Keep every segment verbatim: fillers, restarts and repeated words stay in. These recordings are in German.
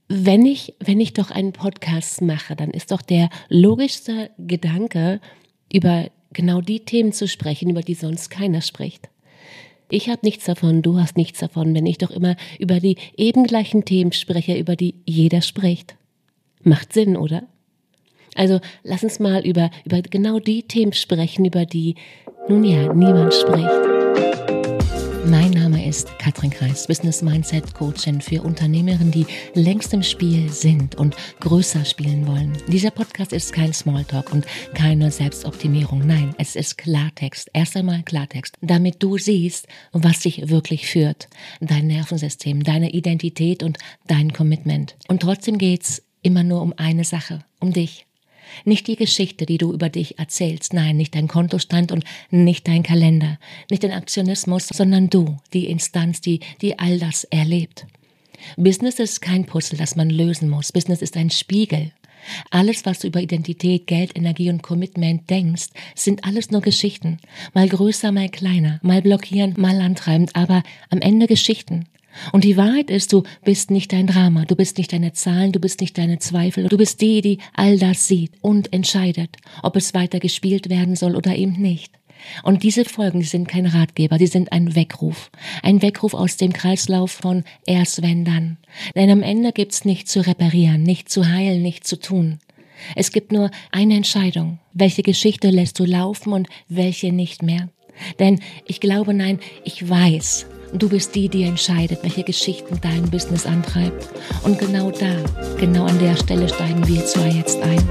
wenn ich, wenn ich doch einen Podcast mache, dann ist doch der logischste Gedanke, über genau die Themen zu sprechen, über die sonst keiner spricht. Ich habe nichts davon, du hast nichts davon, wenn ich doch immer über die eben gleichen Themen spreche, über die jeder spricht. Macht Sinn, oder? Also lass uns mal über, über genau die Themen sprechen, über die nun ja niemand spricht. Mein Name ist Katrin Kreis, Business Mindset Coachin für Unternehmerinnen, die längst im Spiel sind und größer spielen wollen. Dieser Podcast ist kein Smalltalk und keine Selbstoptimierung. Nein, es ist Klartext. Erst einmal Klartext, damit du siehst, was dich wirklich führt. Dein Nervensystem, deine Identität und dein Commitment. Und trotzdem geht's immer nur um eine Sache, um dich. Nicht die Geschichte, die du über dich erzählst, nein, nicht dein Kontostand und nicht dein Kalender, nicht dein Aktionismus, sondern du, die Instanz, die, die all das erlebt. Business ist kein Puzzle, das man lösen muss. Business ist ein Spiegel. Alles, was du über Identität, Geld, Energie und Commitment denkst, sind alles nur Geschichten. Mal größer, mal kleiner, mal blockierend, mal antreibend, aber am Ende Geschichten. Und die Wahrheit ist, du bist nicht dein Drama, du bist nicht deine Zahlen, du bist nicht deine Zweifel, du bist die, die all das sieht und entscheidet, ob es weiter gespielt werden soll oder eben nicht. Und diese Folgen, die sind kein Ratgeber, die sind ein Weckruf. Ein Weckruf aus dem Kreislauf von erst wenn dann. Denn am Ende gibt's nichts zu reparieren, nichts zu heilen, nichts zu tun. Es gibt nur eine Entscheidung. Welche Geschichte lässt du laufen und welche nicht mehr? Denn ich glaube, nein, ich weiß, du bist die, die entscheidet, welche Geschichten dein Business antreibt. Und genau da, genau an der Stelle steigen wir zwar jetzt ein.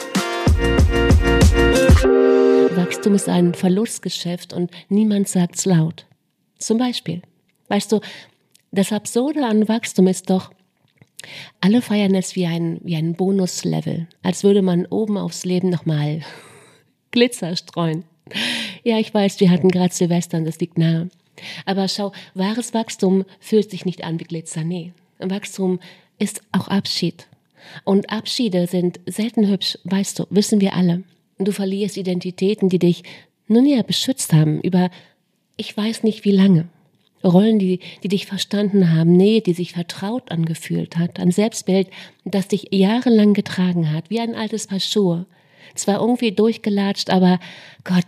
Wachstum ist ein Verlustgeschäft und niemand sagt's laut. Zum Beispiel, weißt du, das Absurde an Wachstum ist doch, alle feiern es wie ein, wie ein Bonuslevel, als würde man oben aufs Leben nochmal Glitzer streuen. Ja, ich weiß, wir hatten gerade Silvester und das liegt nahe. Aber schau, wahres Wachstum fühlt sich nicht an wie Glitzer, nee. Wachstum ist auch Abschied. Und Abschiede sind selten hübsch, weißt du, wissen wir alle. Du verlierst Identitäten, die dich nun ja beschützt haben, über ich weiß nicht wie lange. Rollen, die, die dich verstanden haben, Nähe, die sich vertraut angefühlt hat, ein Selbstbild, das dich jahrelang getragen hat, wie ein altes Paar Schuhe. Zwar irgendwie durchgelatscht, aber Gott,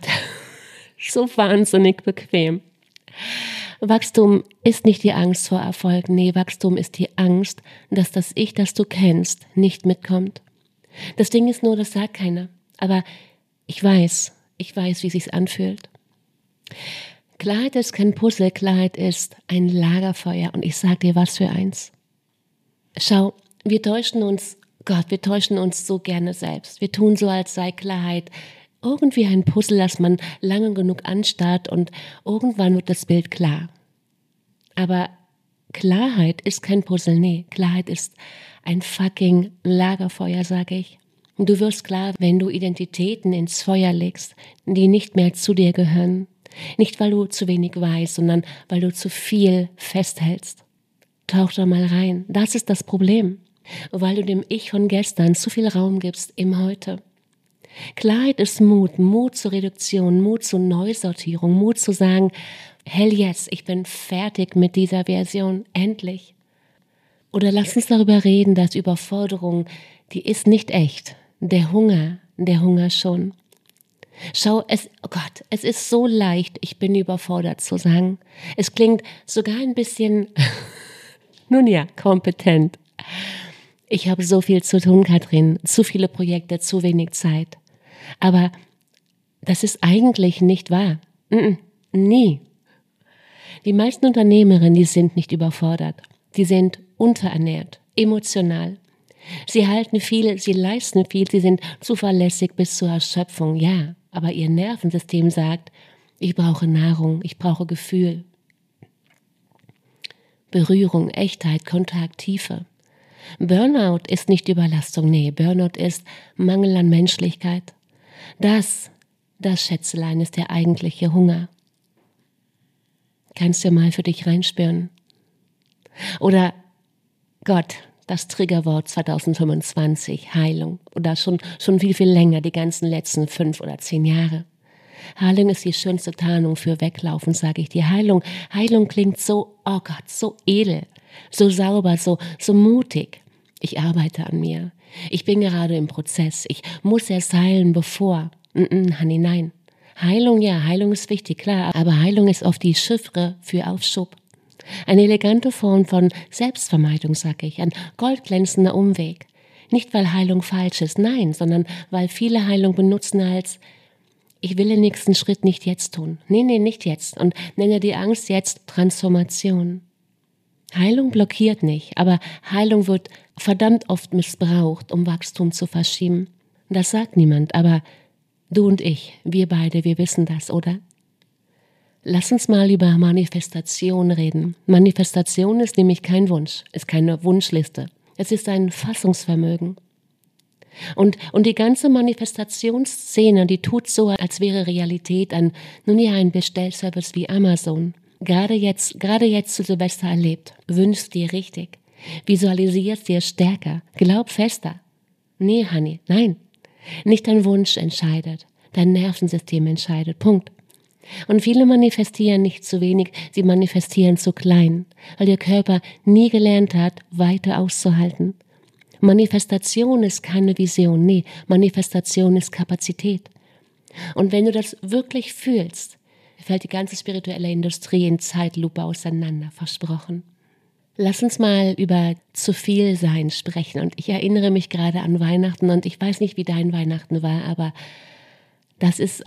so wahnsinnig bequem. Wachstum ist nicht die Angst vor Erfolg, nee, Wachstum ist die Angst, dass das Ich, das du kennst, nicht mitkommt. Das Ding ist nur, das sagt keiner, aber ich weiß, ich weiß, wie es sich anfühlt. Klarheit ist kein Puzzle, Klarheit ist ein Lagerfeuer und ich sag dir was für eins. Schau, wir täuschen uns, Gott, wir täuschen uns so gerne selbst. Wir tun so, als sei Klarheit irgendwie ein Puzzle, das man lange genug anstarrt und irgendwann wird das Bild klar. Aber Klarheit ist kein Puzzle, nee, Klarheit ist ein fucking Lagerfeuer, sage ich. Und du wirst klar, wenn du Identitäten ins Feuer legst, die nicht mehr zu dir gehören. Nicht, weil du zu wenig weißt, sondern weil du zu viel festhältst. Tauch da mal rein. Das ist das Problem. Weil du dem Ich von gestern zu viel Raum gibst im Heute. Klarheit ist Mut, Mut zur Reduktion, Mut zur Neusortierung, Mut zu sagen, hell yes, ich bin fertig mit dieser Version, endlich. Oder lass uns darüber reden, dass Überforderung, die ist nicht echt. Der Hunger, der Hunger schon. Schau, es, oh Gott, es ist so leicht, ich bin überfordert zu sagen. Es klingt sogar ein bisschen, nun ja, kompetent. Ich habe so viel zu tun, Katrin, zu viele Projekte, zu wenig Zeit. Aber das ist eigentlich nicht wahr. Mm-mm, nie. Die meisten Unternehmerinnen, die sind nicht überfordert. Die sind unterernährt, emotional. Sie halten viel, sie leisten viel, sie sind zuverlässig bis zur Erschöpfung, ja. Aber ihr Nervensystem sagt, ich brauche Nahrung, ich brauche Gefühl. Berührung, Echtheit, Kontakt, Tiefe. Burnout ist nicht Überlastung, nee, Burnout ist Mangel an Menschlichkeit. Das, das Schätzelein ist der eigentliche Hunger. Kannst du mal für dich reinspüren? Oder Gott, das Triggerwort zwanzig fünfundzwanzig, Heilung. Oder schon, schon viel, viel länger, die ganzen letzten fünf oder zehn Jahre. Heilung ist die schönste Tarnung für Weglaufen, sage ich dir. Heilung, Heilung klingt so, oh Gott, so edel, so sauber, so, so mutig. Ich arbeite an mir. Ich bin gerade im Prozess. Ich muss erst heilen, bevor. Mm-mm, Honey, nein. Heilung, ja, Heilung ist wichtig, klar, aber Heilung ist oft die Chiffre für Aufschub. Eine elegante Form von Selbstvermeidung, sag ich, ein goldglänzender Umweg. Nicht, weil Heilung falsch ist, nein, sondern weil viele Heilung benutzen als ich will den nächsten Schritt nicht jetzt tun. Nee, nee, nicht jetzt. Und nenne die Angst jetzt Transformation. Heilung blockiert nicht, aber Heilung wird verdammt oft missbraucht, um Wachstum zu verschieben. Das sagt niemand, aber du und ich, wir beide, wir wissen das, oder? Lass uns mal über Manifestation reden. Manifestation ist nämlich kein Wunsch, ist keine Wunschliste. Es ist ein Fassungsvermögen. Und, und die ganze Manifestationsszene, die tut so, als wäre Realität ein, nun ja, ein Bestellservice wie Amazon. Gerade jetzt, gerade jetzt zu Silvester erlebt. Wünschst dir richtig. Visualisierst dir stärker. Glaub fester. Nee, Honey, nein. Nicht dein Wunsch entscheidet. Dein Nervensystem entscheidet. Punkt. Und viele manifestieren nicht zu wenig, sie manifestieren zu klein, weil ihr Körper nie gelernt hat, weiter auszuhalten. Manifestation ist keine Vision, nee, Manifestation ist Kapazität. Und wenn du das wirklich fühlst, fällt die ganze spirituelle Industrie in Zeitlupe auseinander, versprochen. Lass uns mal über zu viel sein sprechen. Und ich erinnere mich gerade an Weihnachten und ich weiß nicht, wie dein Weihnachten war, aber das ist,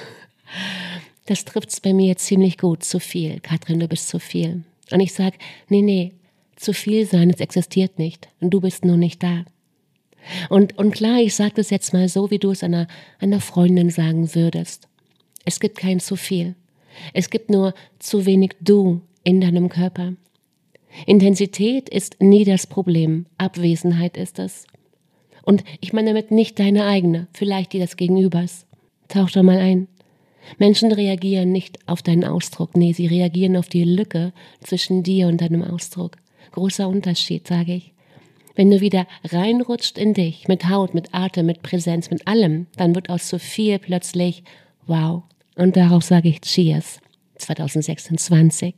das trifft's bei mir ziemlich gut, zu viel. Katrin, du bist zu viel. Und ich sage, nee, nee, zu viel sein, es existiert nicht und du bist nur nicht da. Und, und klar, ich sage das jetzt mal so, wie du es einer, einer Freundin sagen würdest. Es gibt kein zu viel. Es gibt nur zu wenig du in deinem Körper. Intensität ist nie das Problem, Abwesenheit ist es. Und ich meine damit nicht deine eigene, vielleicht die des Gegenübers. Tauch doch mal ein. Menschen reagieren nicht auf deinen Ausdruck, nee, sie reagieren auf die Lücke zwischen dir und deinem Ausdruck. Großer Unterschied, sage ich. Wenn du wieder reinrutscht in dich, mit Haut, mit Atem, mit Präsenz, mit allem, dann wird aus zu viel plötzlich wow. Und darauf sage ich Cheers, zwanzig sechsundzwanzig.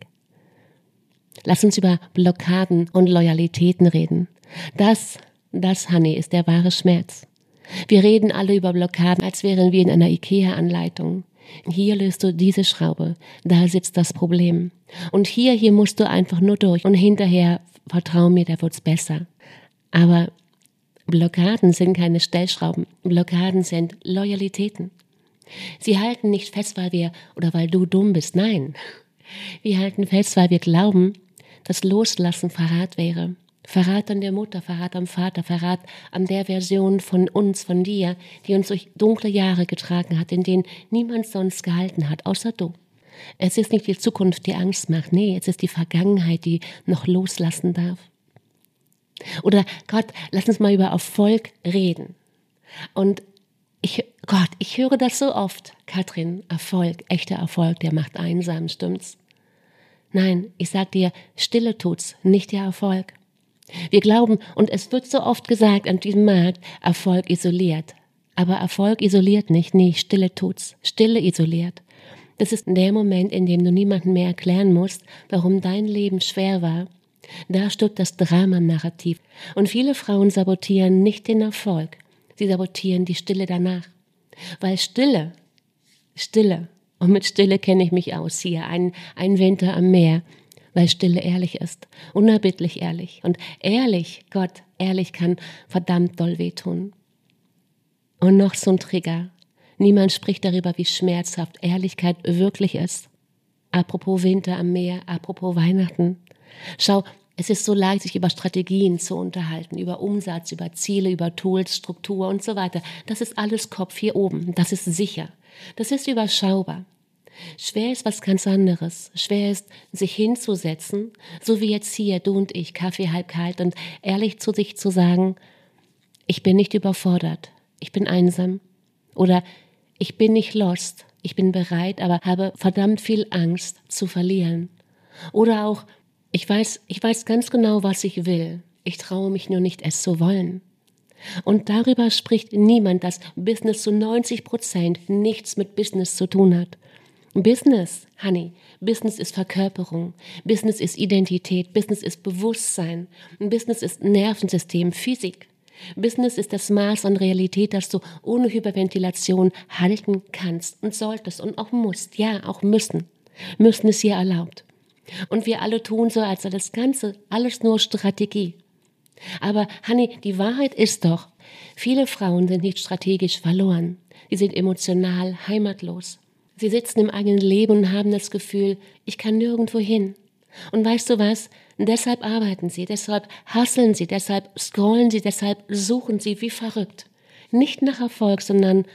Lass uns über Blockaden und Loyalitäten reden. Das, das, Honey, ist der wahre Schmerz. Wir reden alle über Blockaden, als wären wir in einer IKEA-Anleitung. Hier löst du diese Schraube, da sitzt das Problem. Und hier, hier musst du einfach nur durch. Und hinterher, vertrau mir, da wird's besser. Aber Blockaden sind keine Stellschrauben. Blockaden sind Loyalitäten. Sie halten nicht fest, weil wir oder weil du dumm bist. Nein. Wir halten fest, weil wir glauben, dass Loslassen Verrat wäre. Verrat an der Mutter, Verrat am Vater, Verrat an der Version von uns, von dir, die uns durch dunkle Jahre getragen hat, in denen niemand sonst gehalten hat, außer du. Es ist nicht die Zukunft, die Angst macht, nee, es ist die Vergangenheit, die noch loslassen darf. Oder Gott, lass uns mal über Erfolg reden. Und ich, Gott, ich höre das so oft, Katrin, Erfolg, echter Erfolg, der macht einsam, stimmt's? Nein, ich sag dir, Stille tut's, nicht der Erfolg. Wir glauben, und es wird so oft gesagt an diesem Markt, Erfolg isoliert. Aber Erfolg isoliert nicht, nee, Stille tut's. Stille isoliert. Das ist der Moment, in dem du niemandem mehr erklären musst, warum dein Leben schwer war. Da stirbt das Dramanarrativ. Und viele Frauen sabotieren nicht den Erfolg, sie sabotieren die Stille danach. Weil Stille, Stille, und mit Stille kenne ich mich aus hier, ein, ein Winter am Meer, weil Stille ehrlich ist, unerbittlich ehrlich. Und ehrlich, Gott, ehrlich kann verdammt doll wehtun. Und noch so ein Trigger. Niemand spricht darüber, wie schmerzhaft Ehrlichkeit wirklich ist. Apropos Winter am Meer, apropos Weihnachten. Schau, es ist so leicht, sich über Strategien zu unterhalten, über Umsatz, über Ziele, über Tools, Struktur und so weiter. Das ist alles Kopf hier oben, das ist sicher. Das ist überschaubar. Schwer ist was ganz anderes. Schwer ist, sich hinzusetzen, so wie jetzt hier, du und ich, Kaffee halb kalt und ehrlich zu sich zu sagen, ich bin nicht überfordert, ich bin einsam oder ich bin nicht lost, ich bin bereit, aber habe verdammt viel Angst zu verlieren. Oder auch, ich weiß, ich weiß ganz genau, was ich will, ich traue mich nur nicht, es zu wollen. Und darüber spricht niemand, dass Business zu neunzig Prozent nichts mit Business zu tun hat. Business, Honey, Business ist Verkörperung, Business ist Identität, Business ist Bewusstsein, Business ist Nervensystem, Physik. Business ist das Maß an Realität, das du ohne Hyperventilation halten kannst und solltest und auch musst, ja, auch müssen. Müssen ist hier erlaubt. Und wir alle tun so, als sei das Ganze alles nur Strategie. Aber, Honey, die Wahrheit ist doch, viele Frauen sind nicht strategisch verloren. Sie sind emotional heimatlos. Sie sitzen im eigenen Leben und haben das Gefühl, ich kann nirgendwo hin. Und weißt du was? Deshalb arbeiten sie, deshalb hustlen sie, deshalb scrollen sie, deshalb suchen sie wie verrückt. Nicht nach Erfolg, sondern,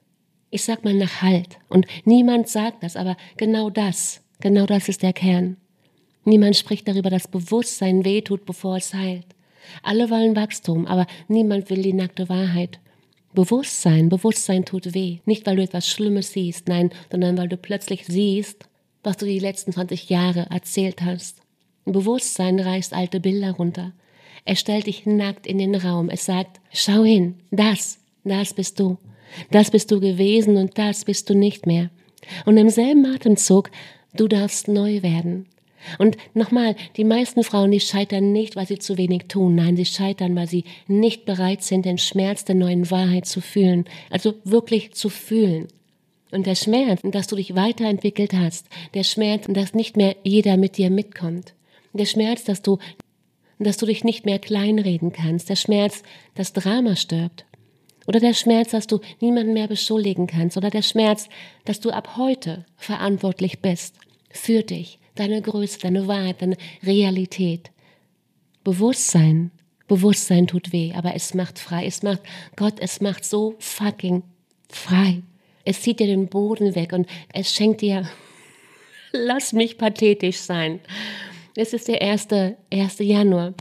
ich sag mal, nach Halt. Und niemand sagt das, aber genau das, genau das ist der Kern. Niemand spricht darüber, dass Bewusstsein wehtut, bevor es heilt. Alle wollen Wachstum, aber niemand will die nackte Wahrheit. Bewusstsein, Bewusstsein tut weh. Nicht, weil du etwas Schlimmes siehst, nein, sondern weil du plötzlich siehst, was du die letzten zwanzig Jahre erzählt hast. Bewusstsein reißt alte Bilder runter. Es stellt dich nackt in den Raum. Es sagt, schau hin, das, das bist du. Das bist du gewesen und das bist du nicht mehr. Und im selben Atemzug, du darfst neu werden. Und nochmal, die meisten Frauen, die scheitern nicht, weil sie zu wenig tun. Nein, sie scheitern, weil sie nicht bereit sind, den Schmerz der neuen Wahrheit zu fühlen. Also wirklich zu fühlen. Und der Schmerz, dass du dich weiterentwickelt hast, der Schmerz, dass nicht mehr jeder mit dir mitkommt, der Schmerz, dass du, dass du dich nicht mehr kleinreden kannst, der Schmerz, dass Drama stirbt, oder der Schmerz, dass du niemanden mehr beschuldigen kannst, oder der Schmerz, dass du ab heute verantwortlich bist für dich, deine Größe, deine Wahrheit, deine Realität. Bewusstsein, Bewusstsein tut weh, aber es macht frei, es macht, Gott, es macht so fucking frei. Es zieht dir den Boden weg und es schenkt dir, lass mich pathetisch sein, es ist der erste Januar,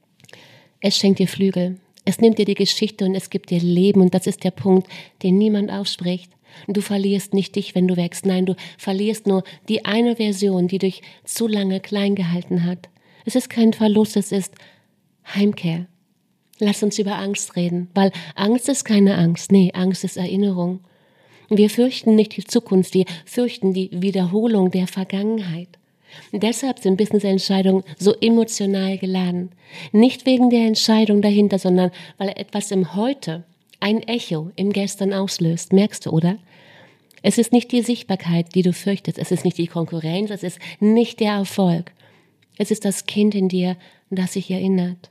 es schenkt dir Flügel, es nimmt dir die Geschichte und es gibt dir Leben und das ist der Punkt, den niemand ausspricht. Du verlierst nicht dich, wenn du wächst, nein, du verlierst nur die eine Version, die dich zu lange klein gehalten hat. Es ist kein Verlust, es ist Heimkehr. Lass uns über Angst reden, weil Angst ist keine Angst, nee, Angst ist Erinnerung. Wir fürchten nicht die Zukunft, wir fürchten die Wiederholung der Vergangenheit. Und deshalb sind Business-Entscheidungen so emotional geladen. Nicht wegen der Entscheidung dahinter, sondern weil etwas im Heute ein Echo im Gestern auslöst. Merkst du, oder? Es ist nicht die Sichtbarkeit, die du fürchtest. Es ist nicht die Konkurrenz, es ist nicht der Erfolg. Es ist das Kind in dir, das sich erinnert.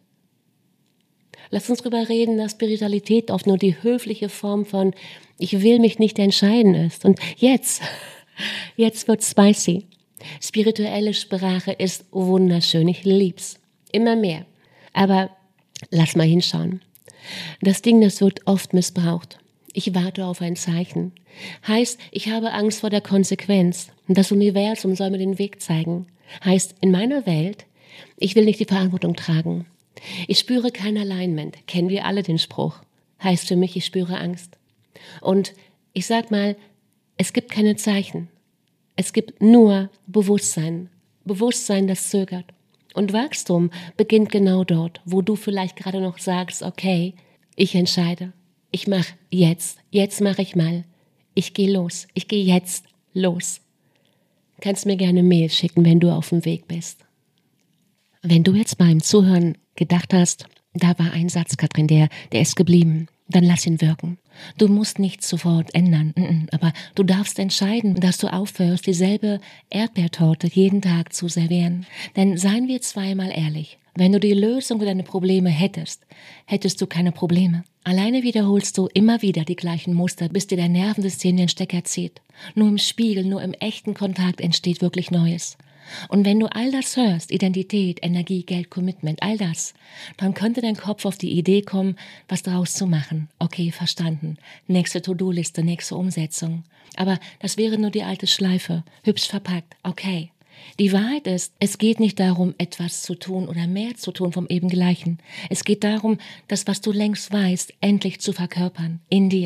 Lass uns drüber reden, dass Spiritualität oft nur die höfliche Form von ich will mich nicht entscheiden ist. Und jetzt, jetzt wird spicy. Spirituelle Sprache ist wunderschön, ich lieb's. Immer mehr. Aber lass mal hinschauen. Das Ding, das wird oft missbraucht. Ich warte auf ein Zeichen. Heißt, ich habe Angst vor der Konsequenz. Das Universum soll mir den Weg zeigen. Heißt, in meiner Welt, ich will nicht die Verantwortung tragen. Ich spüre kein Alignment. Kennen wir alle den Spruch. Heißt für mich, ich spüre Angst. Und ich sag mal, es gibt keine Zeichen. Es gibt nur Bewusstsein. Bewusstsein, das zögert. Und Wachstum beginnt genau dort, wo du vielleicht gerade noch sagst, okay, ich entscheide. Ich mache jetzt. Jetzt mache ich mal. Ich gehe los. Ich gehe jetzt los. Kannst mir gerne Mail schicken, wenn du auf dem Weg bist. Wenn du jetzt beim Zuhören gedacht hast, da war ein Satz, Katrin, der, der ist geblieben, dann lass ihn wirken. Du musst nichts sofort ändern, aber du darfst entscheiden, dass du aufhörst, dieselbe Erdbeertorte jeden Tag zu servieren. Denn seien wir zweimal ehrlich, wenn du die Lösung für deine Probleme hättest, hättest du keine Probleme. Alleine wiederholst du immer wieder die gleichen Muster, bis dir dein Nervensystem den Stecker zieht. Nur im Spiegel, nur im echten Kontakt entsteht wirklich Neues. Und wenn du all das hörst, Identität, Energie, Geld, Commitment, all das, dann könnte dein Kopf auf die Idee kommen, was daraus zu machen. Okay, verstanden. Nächste To-Do-Liste, nächste Umsetzung. Aber das wäre nur die alte Schleife, hübsch verpackt. Okay. Die Wahrheit ist, es geht nicht darum, etwas zu tun oder mehr zu tun vom eben Gleichen. Es geht darum, das, was du längst weißt, endlich zu verkörpern, in dir.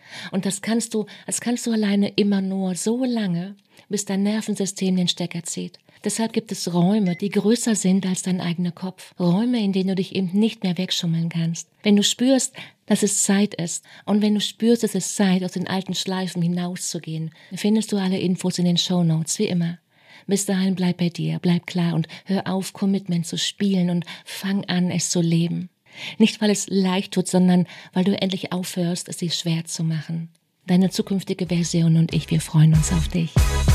Und das kannst du, das kannst du alleine immer nur so lange, bis dein Nervensystem den Stecker zieht. Deshalb gibt es Räume, die größer sind als dein eigener Kopf. Räume, in denen du dich eben nicht mehr wegschummeln kannst. Wenn du spürst, dass es Zeit ist und wenn du spürst, dass es Zeit, aus den alten Schleifen hinauszugehen, findest du alle Infos in den Shownotes, wie immer. Bis dahin bleib bei dir, bleib klar und hör auf, Commitment zu spielen und fang an, es zu leben. Nicht, weil es leicht tut, sondern weil du endlich aufhörst, es dir schwer zu machen. Deine zukünftige Version und ich, wir freuen uns auf dich.